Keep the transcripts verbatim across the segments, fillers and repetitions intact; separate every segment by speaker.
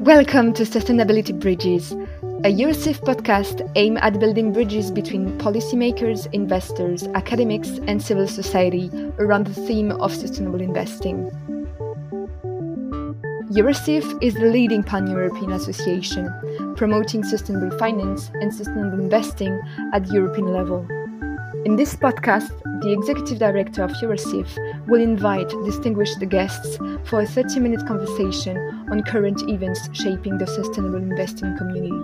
Speaker 1: Welcome to Sustainability Bridges, a Eurosif podcast aimed at building bridges between policymakers, investors, academics, and civil society around the theme of sustainable investing. Eurosif is the leading pan-European association promoting sustainable finance and sustainable investing at the European level. In this podcast, the Executive Director of Eurosif will invite distinguished guests for a thirty-minute conversation on current events shaping the sustainable investing community.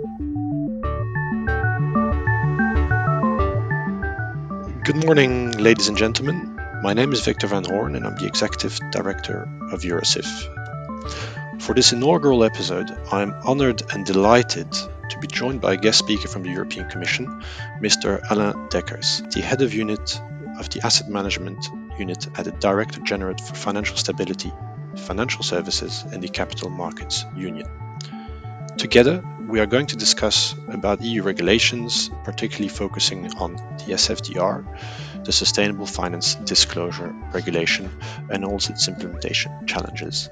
Speaker 2: Good morning, ladies and gentlemen. My name is Victor van Hoorn and I'm the Executive Director of Eurosif. For this inaugural episode, I am honored and delighted to be joined by a guest speaker from the European Commission, Mister Alain Deckers, the Head of Unit of the Asset Management Unit at the Director General for Financial Stability, Financial Services and the Capital Markets Union. Together, we are going to discuss about E U regulations, particularly focusing on the S F D R, the Sustainable Finance Disclosure Regulation, and also its implementation challenges.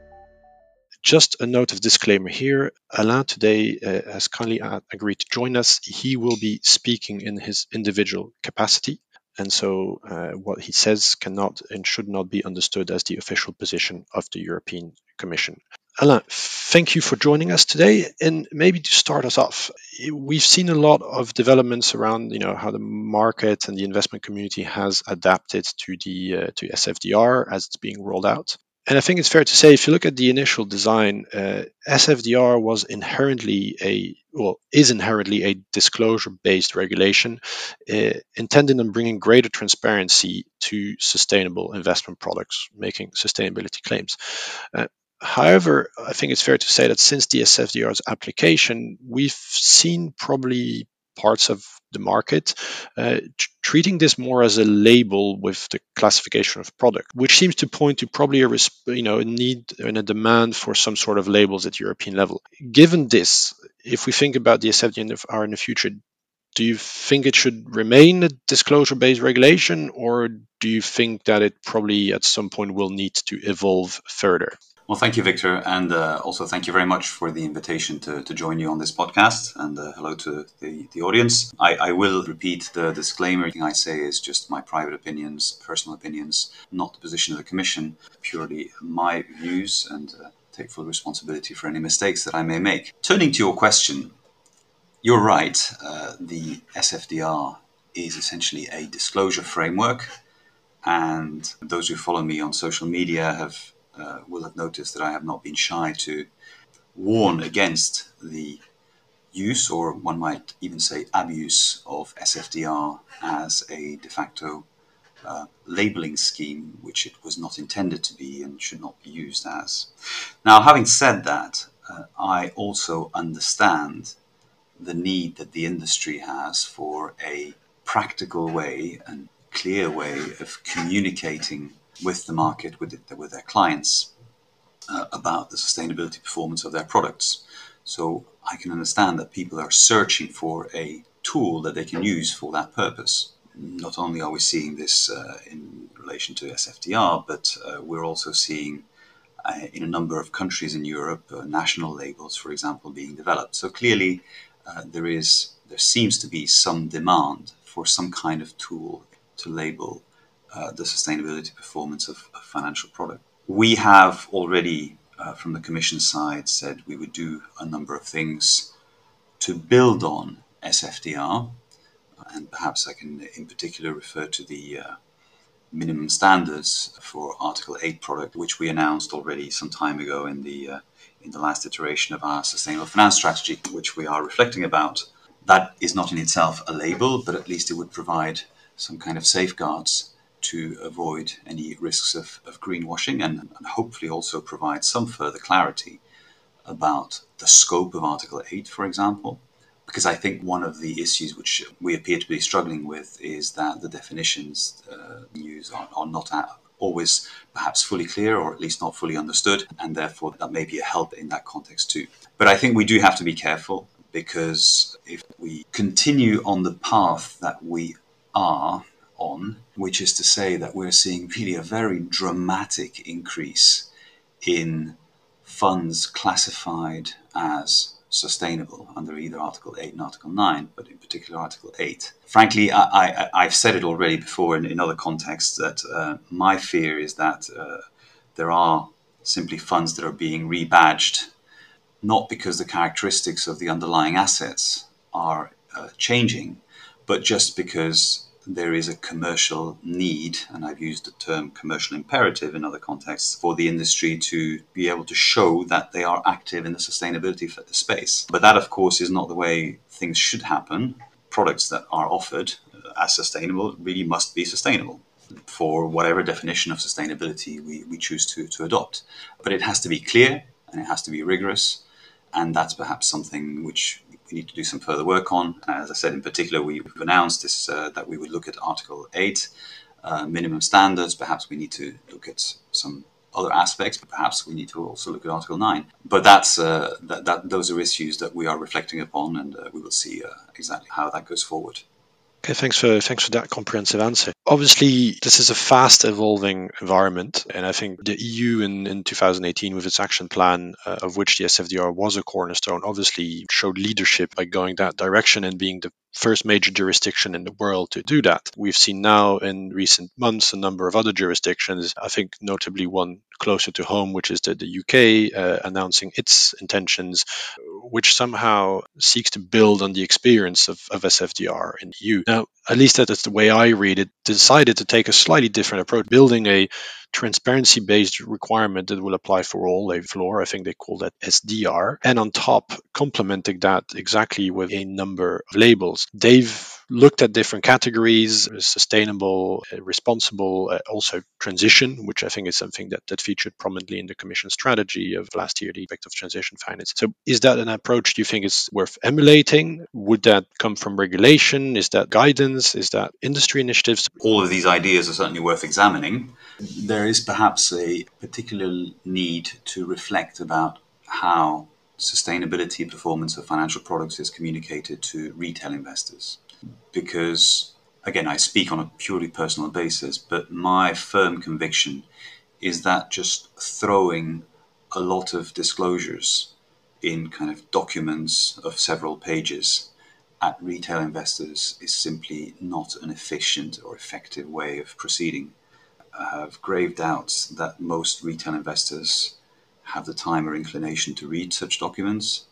Speaker 2: Just a note of disclaimer here, Alain today uh, has kindly uh, agreed to join us. He will be speaking in his individual capacity, and so uh, what he says cannot and should not be understood as the official position of the European Commission. Alain, thank you for joining us today. And maybe to start us off, we've seen a lot of developments around, you know, how the market and the investment community has adapted to the uh, to S F D R as it's being rolled out. And I think it's fair to say, if you look at the initial design, uh, S F D R was inherently a, well, is inherently a disclosure-based regulation uh, intended on bringing greater transparency to sustainable investment products, making sustainability claims. Uh, However, I think it's fair to say that since the S F D R's application, we've seen probably parts of the market uh, t- treating this more as a label with the classification of product, which seems to point to probably a res- you know a need and a demand for some sort of labels at European level. Given this, if we think about the S F D R in the future, do you think it should remain a disclosure-based regulation, or do you think that it probably at some point will need to evolve further?
Speaker 3: Well, thank you, Victor, and uh, also thank you very much for the invitation to, to join you on this podcast, and uh, hello to the, the audience. I, I will repeat the disclaimer. Everything I say is just my private opinions, personal opinions, not the position of the Commission, purely my views, and uh, take full responsibility for any mistakes that I may make. Turning to your question, you're right, uh, the S F D R is essentially a disclosure framework, and those who follow me on social media have Uh, will have noticed that I have not been shy to warn against the use, or one might even say abuse, of S F D R as a de facto uh, labeling scheme, which it was not intended to be and should not be used as. Now, having said that, uh, I also understand the need that the industry has for a practical way and clear way of communicating with the market, with, it, with their clients, uh, about the sustainability performance of their products. So I can understand that people are searching for a tool that they can use for that purpose. Not only are we seeing this uh, in relation to S F D R, but uh, we're also seeing uh, in a number of countries in Europe, uh, national labels, for example, being developed. So clearly uh, there is, there seems to be some demand for some kind of tool to label Uh, the sustainability performance of, of financial product. We have already, uh, from the Commission side, said we would do a number of things to build on S F D R, and perhaps I can in particular refer to the uh, minimum standards for Article eight product, which we announced already some time ago in the uh, in the last iteration of our sustainable finance strategy, which we are reflecting about. That is not in itself a label, but at least it would provide some kind of safeguards to avoid any risks of, of greenwashing, and, and hopefully also provide some further clarity about the scope of Article eight, for example. Because I think one of the issues which we appear to be struggling with is that the definitions uh, used are, are not always perhaps fully clear, or at least not fully understood, and therefore that may be a help in that context too. But I think we do have to be careful, because if we continue on the path that we are on, which is to say that we're seeing really a very dramatic increase in funds classified as sustainable under either Article eight and Article nine, but in particular Article eight. Frankly, I, I, I've said it already before in, in other contexts that uh, my fear is that uh, there are simply funds that are being rebadged, not because the characteristics of the underlying assets are uh, changing, but just because there is a commercial need, and I've used the term commercial imperative in other contexts, for the industry to be able to show that they are active in the sustainability space. But that, of course, is not the way things should happen. Products that are offered as sustainable really must be sustainable for whatever definition of sustainability we, we choose to, to adopt. But it has to be clear and it has to be rigorous, and that's perhaps something which we need to do some further work on. As I said, in particular, we've announced this uh, that we would look at Article eight, uh, minimum standards. Perhaps we need to look at some other aspects, but perhaps we need to also look at Article nine. But that's uh, that, that those are issues that we are reflecting upon, and uh, we will see uh, exactly how that goes forward.
Speaker 2: Okay, thanks for thanks for that comprehensive answer. Obviously, this is a fast evolving environment, and I think the E U in, in two thousand eighteen, with its action plan, uh, of which the S F D R was a cornerstone, obviously showed leadership by going that direction and being the first major jurisdiction in the world to do that. We've seen now in recent months a number of other jurisdictions, I think notably one closer to home, which is the, the U K, uh, announcing its intentions, which somehow seeks to build on the experience of, of S F D R in the E U. Now, at least that is the way I read it, decided to take a slightly different approach, building a transparency-based requirement that will apply for all, a floor, I think they call that S D R, and on top, complementing that exactly with a number of labels. They've looked at different categories: sustainable, uh, responsible, uh, also transition, which I think is something that, that featured prominently in the Commission strategy of last year, the effect of transition finance. So is that an approach do you think is worth emulating? Would that come from regulation? Is that guidance? Is that industry initiatives?
Speaker 3: All of these ideas are certainly worth examining. There is perhaps a particular need to reflect about how sustainability performance of financial products is communicated to retail investors. Because, again, I speak on a purely personal basis, but my firm conviction is that just throwing a lot of disclosures in kind of documents of several pages at retail investors is simply not an efficient or effective way of proceeding. I have grave doubts that most retail investors have the time or inclination to read such documents,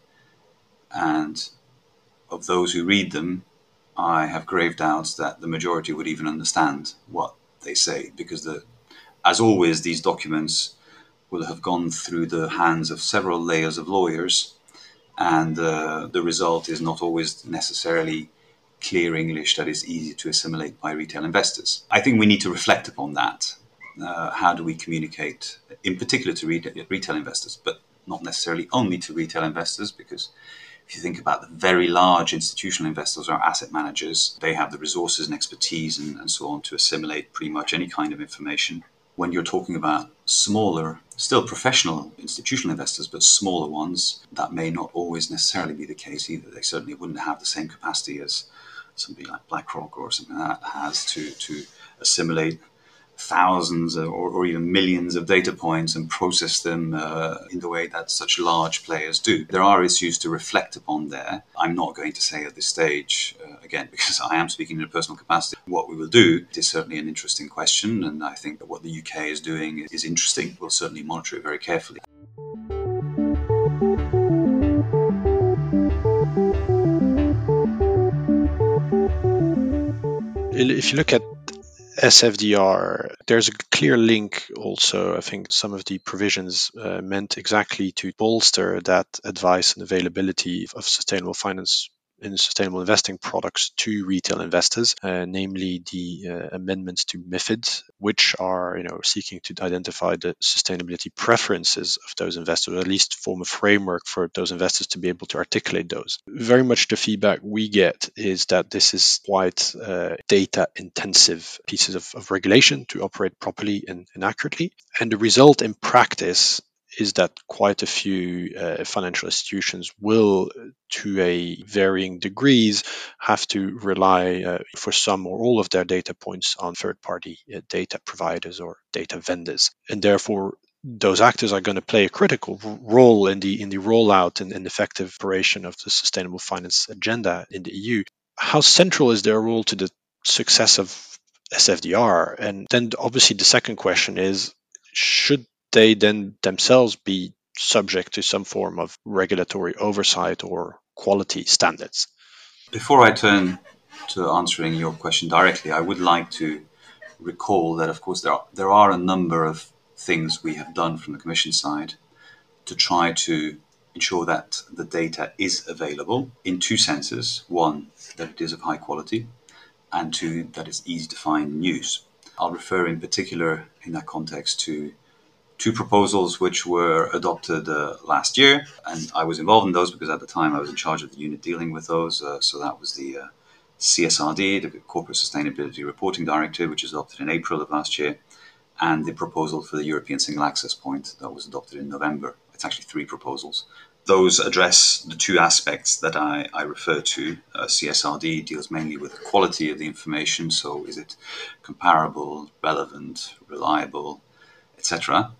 Speaker 3: and of those who read them, I have grave doubts that the majority would even understand what they say, because the, as always, these documents will have gone through the hands of several layers of lawyers, and uh, the result is not always necessarily clear English that is easy to assimilate by retail investors. I think we need to reflect upon that. Uh, how do we communicate, in particular to re- retail investors, but not necessarily only to retail investors, because if you think about the very large institutional investors or asset managers, they have the resources and expertise and, and so on to assimilate pretty much any kind of information. When you're talking about smaller, still professional institutional investors, but smaller ones, that may not always necessarily be the case either. They certainly wouldn't have the same capacity as somebody like BlackRock or something like that has to, to assimilate thousands or, or even millions of data points and process them uh, in the way that such large players do. There are issues to reflect upon there. I'm not going to say at this stage, uh, again, because I am speaking in a personal capacity, what we will do. It is certainly an interesting question, and I think that what the U K is doing is interesting. We'll certainly monitor it very carefully.
Speaker 2: If you look at S F D R, there's a clear link also. I think some of the provisions uh, meant exactly to bolster that advice and availability of sustainable finance in sustainable investing products to retail investors, uh, namely the uh, amendments to MiFID, which are, you know, seeking to identify the sustainability preferences of those investors, or at least form a framework for those investors to be able to articulate those. Very much the feedback we get is that this is quite uh, data-intensive pieces of, of regulation to operate properly and, and accurately, and the result in practice is that quite a few uh, financial institutions will, to a varying degrees, have to rely uh, for some or all of their data points on third-party uh, data providers or data vendors. And therefore, those actors are going to play a critical role in the in the rollout and, and effective operation of the sustainable finance agenda in the E U. How central is their role to the success of S F D R? And then obviously the second question is, should they then themselves be subject to some form of regulatory oversight or quality standards?
Speaker 3: Before I turn to answering your question directly, I would like to recall that, of course, there are, there are a number of things we have done from the Commission side to try to ensure that the data is available in two senses. One, that it is of high quality, and two, that it's easy to find and use. I'll refer in particular in that context to two proposals which were adopted uh, last year, and I was involved in those because at the time I was in charge of the unit dealing with those. Uh, so that was the uh, C S R D, the Corporate Sustainability Reporting Directive, which was adopted in April of last year, and the proposal for the European Single Access Point that was adopted in November. It's actually three proposals. Those address the two aspects that I, I refer to. Uh, C S R D deals mainly with the quality of the information, so is it comparable, relevant, reliable, et cetera.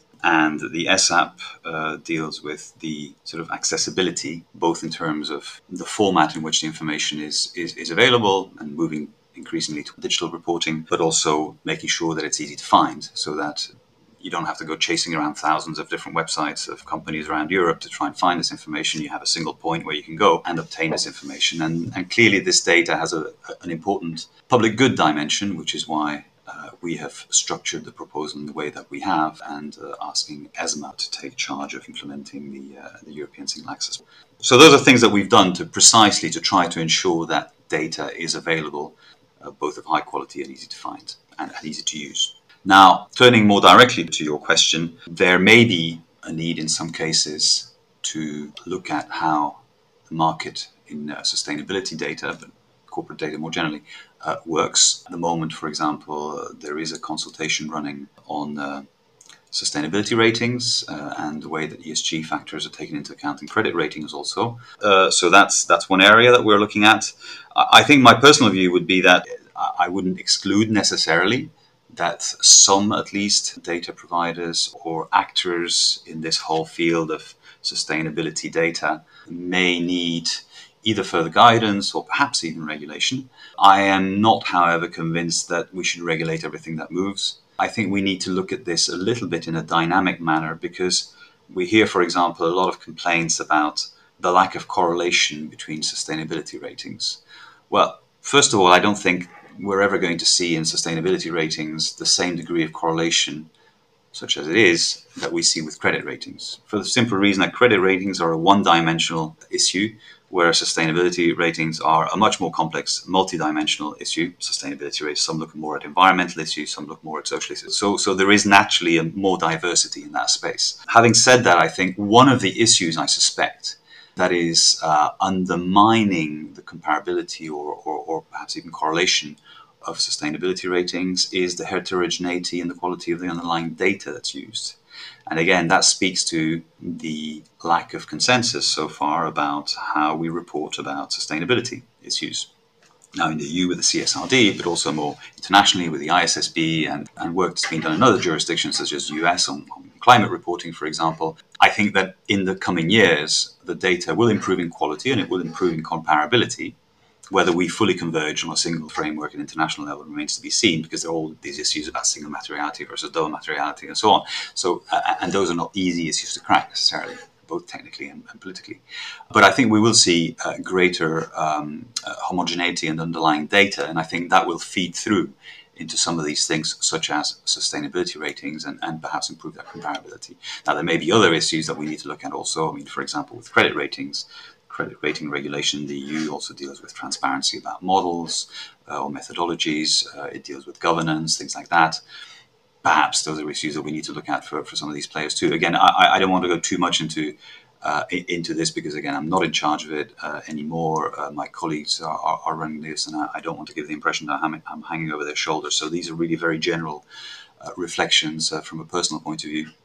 Speaker 3: And the S A P uh, deals with the sort of accessibility, both in terms of the format in which the information is, is, is available and moving increasingly to digital reporting, but also making sure that it's easy to find so that you don't have to go chasing around thousands of different websites of companies around Europe to try and find this information. You have a single point where you can go and obtain this information. And, and clearly this data has a, an important public good dimension, which is why Uh, we have structured the proposal in the way that we have, and uh, asking ESMA to take charge of implementing the, uh, the European Single Access. So those are things that we've done to precisely to try to ensure that data is available, uh, both of high quality and easy to find and, and easy to use. Now, turning more directly to your question, there may be a need in some cases to look at how the market in uh, sustainability data, but corporate data more generally, uh, works. At the moment, for example, uh, there is a consultation running on uh, sustainability ratings uh, and the way that E S G factors are taken into account in credit ratings also. Uh, so that's that's one area that we're looking at. I think my personal view would be that I wouldn't exclude necessarily that some, at least, data providers or actors in this whole field of sustainability data may need either further guidance or perhaps even regulation. I am not, however, convinced that we should regulate everything that moves. I think we need to look at this a little bit in a dynamic manner, because we hear, for example, a lot of complaints about the lack of correlation between sustainability ratings. Well, first of all, I don't think we're ever going to see in sustainability ratings the same degree of correlation, such as it is, that we see with credit ratings. For the simple reason that credit ratings are a one-dimensional issue, whereas sustainability ratings are a much more complex, multi-dimensional issue. Sustainability ratings, some look more at environmental issues, some look more at social issues. So, so there is naturally a more diversity in that space. Having said that, I think one of the issues I suspect that is uh, undermining the comparability or, or, or perhaps even correlation of sustainability ratings is the heterogeneity and the quality of the underlying data that's used. And again, that speaks to the lack of consensus so far about how we report about sustainability issues. Now in the E U with the C S R D, but also more internationally with the I S S B and, and work that's been done in other jurisdictions such as U S on, on climate reporting, for example. I think that in the coming years, the data will improve in quality and it will improve in comparability. Whether we fully converge on a single framework at international level remains to be seen, because there are all these issues about single materiality versus double materiality and so on. So, uh, and those are not easy issues to crack necessarily, both technically and, and politically. But I think we will see uh, greater um, uh, homogeneity in underlying data, and I think that will feed through into some of these things, such as sustainability ratings, and, and perhaps improve that comparability. Now, there may be other issues that we need to look at also. I mean, for example, with credit ratings, credit rating regulation, the E U also deals with transparency about models uh, or methodologies. Uh, it deals with governance, things like that. Perhaps those are issues that we need to look at for, for some of these players too. Again, I, I don't want to go too much into uh, into this because, again, I'm not in charge of it uh, anymore. Uh, my colleagues are, are, are running this, and I, I don't want to give the impression that I'm, I'm hanging over their shoulders. So these are really very general uh, reflections uh, from a personal point of view.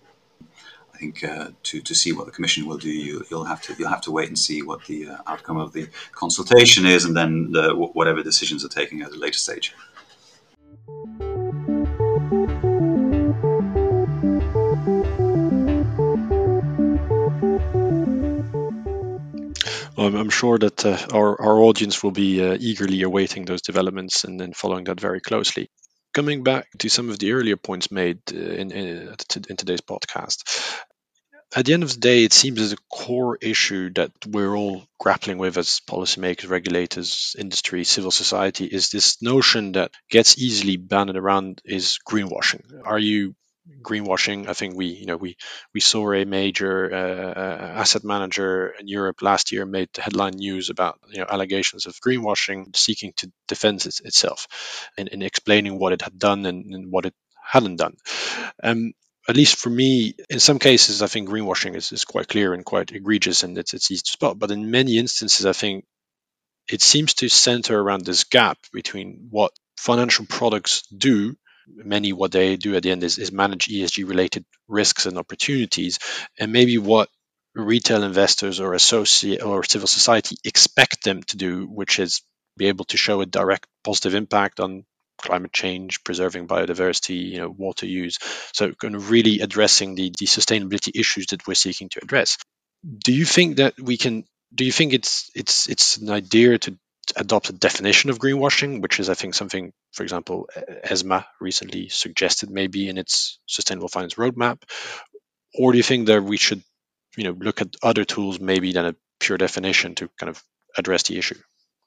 Speaker 3: I think uh, to to see what the Commission will do, you, you'll have to you'll have to wait and see what the uh, outcome of the consultation is, and then the, whatever decisions are taken at a later stage.
Speaker 2: I'm, I'm sure that uh, our, our audience will be uh, eagerly awaiting those developments and then following that very closely. Coming back to some of the earlier points made uh, in, in, in today's podcast, at the end of the day, it seems as a core issue that we're all grappling with as policymakers, regulators, industry, civil society is this notion that gets easily banded around is greenwashing. Are you greenwashing? I think we, you know, we we saw a major uh, uh, asset manager in Europe last year made headline news about you know allegations of greenwashing, seeking to defend it, itself, and, and explaining what it had done and, and what it hadn't done. Um, at least for me, in some cases, I think greenwashing is, is quite clear and quite egregious and it's, it's easy to spot. But in many instances, I think it seems to center around this gap between what financial products do. Many what they do at the end is, is manage E S G related risks and opportunities, and maybe what retail investors or associate or civil society expect them to do, which is be able to show a direct positive impact on climate change, preserving biodiversity, you know, water use. So kind of really addressing the, the sustainability issues that we're seeking to address. Do you think that we can do you think it's it's it's an idea to adopt a definition of greenwashing, which is I think something, for example, ESMA recently suggested maybe in its sustainable finance roadmap? Or do you think that we should, you know, look at other tools maybe than a pure definition to kind of address the issue?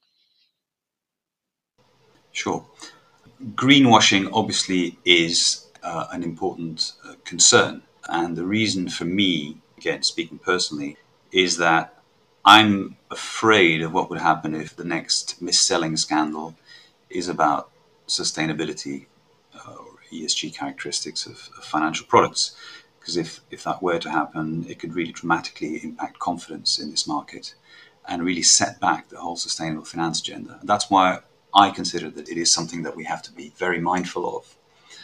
Speaker 3: Sure. Greenwashing obviously is uh, an important uh, concern. And the reason for me, again, speaking personally, is that I'm afraid of what would happen if the next mis-selling scandal is about sustainability uh, or E S G characteristics of, of financial products. Because if, if that were to happen, it could really dramatically impact confidence in this market and really set back the whole sustainable finance agenda. And that's why I consider that it is something that we have to be very mindful of.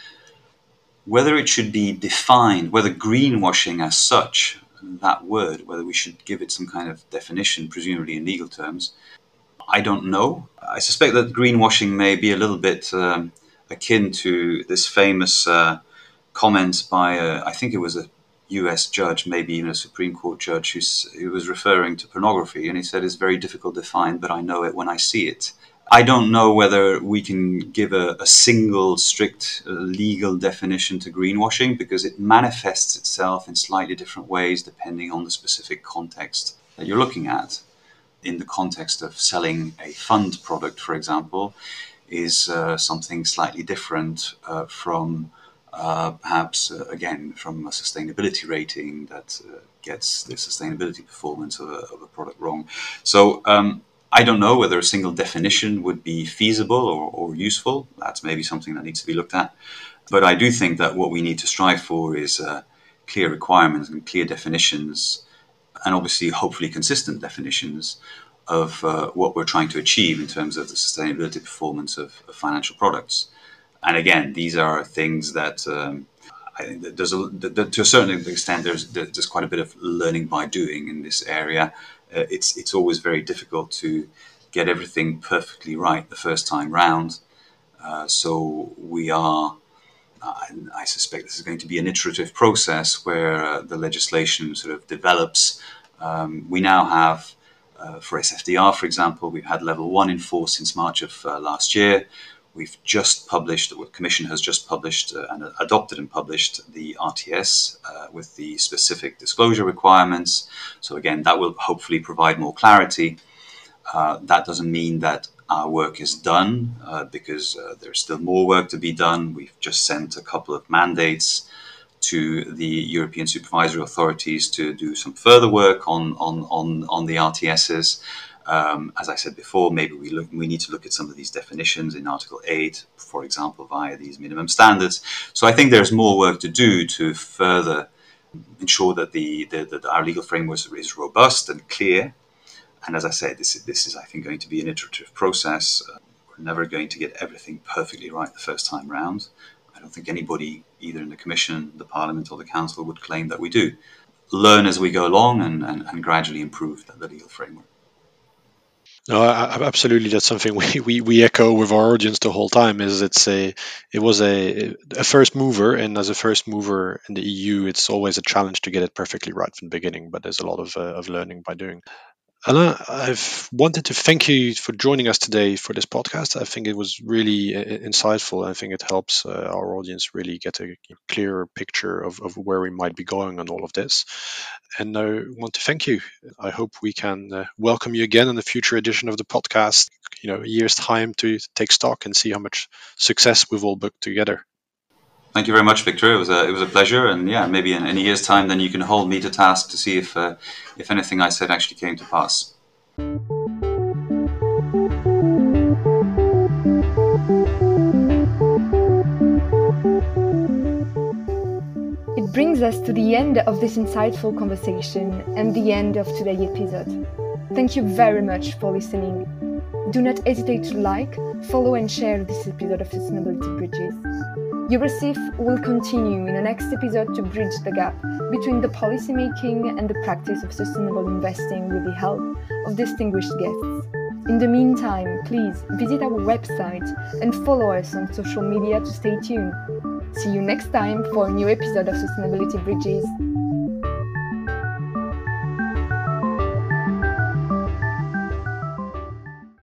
Speaker 3: Whether it should be defined, whether greenwashing as such, that word, whether we should give it some kind of definition, presumably in legal terms, I don't know. I suspect that greenwashing may be a little bit um, akin to this famous uh, comment by, uh, I think it was a U S judge, maybe even a Supreme Court judge, who's, who was referring to pornography, and he said it's very difficult to find, but I know it when I see it. I don't know whether we can give a, a single strict uh, legal definition to greenwashing, because it manifests itself in slightly different ways depending on the specific context that you're looking at. In the context of selling a fund product, for example, is uh, something slightly different uh, from uh, perhaps, uh, again, from a sustainability rating that uh, gets the sustainability performance of a, of a product wrong. So, um, I don't know whether a single definition would be feasible or, or useful. That's maybe something that needs to be looked at. But I do think that what we need to strive for is uh, clear requirements and clear definitions, and obviously, hopefully, consistent definitions of uh, what we're trying to achieve in terms of the sustainability performance of, of financial products. And again, these are things that um, I think that there's a, that to a certain extent, there's, there's quite a bit of learning by doing in this area. Uh, it's it's always very difficult to get everything perfectly right the first time round. Uh, so we are, uh, I suspect this is going to be an iterative process where uh, the legislation sort of develops. Um, we now have, uh, for S F D R, for example, we've had level one in force since March of uh, last year. We've just published, the Commission has just published uh, and adopted and published the R T S uh, with the specific disclosure requirements. So again, that will hopefully provide more clarity. Uh, that doesn't mean that our work is done uh, because uh, there's still more work to be done. We've just sent a couple of mandates to the European supervisory authorities to do some further work on, on, on, on the R T Ss. Um, as I said before, maybe we look, we need to look at some of these definitions in Article eight, for example, via these minimum standards. So I think there's more work to do to further ensure that the, the that our legal framework is robust and clear. And as I said, this is, this is, I think, going to be an iterative process. Uh, we're never going to get everything perfectly right the first time round. I don't think anybody, either in the Commission, the Parliament, or the Council, would claim that we do. Learn as we go along and, and, and gradually improve the, the legal framework.
Speaker 2: No, I, absolutely. That's something we, we, we echo with our audience the whole time. Is it's a it was a a first mover, and as a first mover in the E U, it's always a challenge to get it perfectly right from the beginning. But there's a lot of uh, of learning by doing. Alain, I've wanted to thank you for joining us today for this podcast. I think it was really uh, insightful. I think it helps uh, our audience really get a clearer picture of, of where we might be going on all of this. And I want to thank you. I hope we can uh, welcome you again in a future edition of the podcast, you know, a year's time to take stock and see how much success we've all booked together.
Speaker 3: Thank you very much, Victor. It was a it was a pleasure, and yeah, maybe in, in a year's time, then you can hold me to task to see if uh, if anything I said actually came to pass.
Speaker 1: It brings us to the end of this insightful conversation and the end of today's episode. Thank you very much for listening. Do not hesitate to like, follow and share this episode of Sustainability Bridges. Eurosif will continue in the next episode to bridge the gap between the policymaking and the practice of sustainable investing with the help of distinguished guests. In the meantime, please visit our website and follow us on social media to stay tuned. See you next time for a new episode of Sustainability Bridges.